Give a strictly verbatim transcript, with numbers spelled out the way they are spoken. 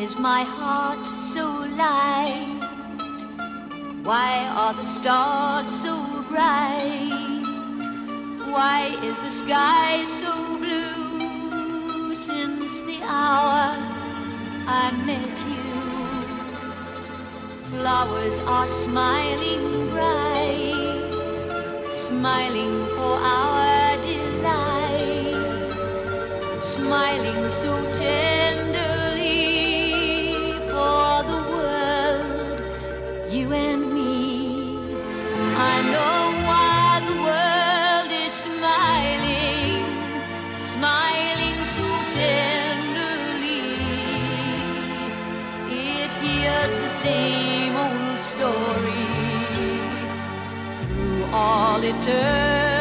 is my heart so light? Why are the stars so bright? Why is the sky so blue? Since the hour I met you, flowers are smiling bright, smiling for our delight, smiling so tenderly for the world, you and me. I know why the world is smiling, smiling so tenderly. It hears the same old story through all eternity.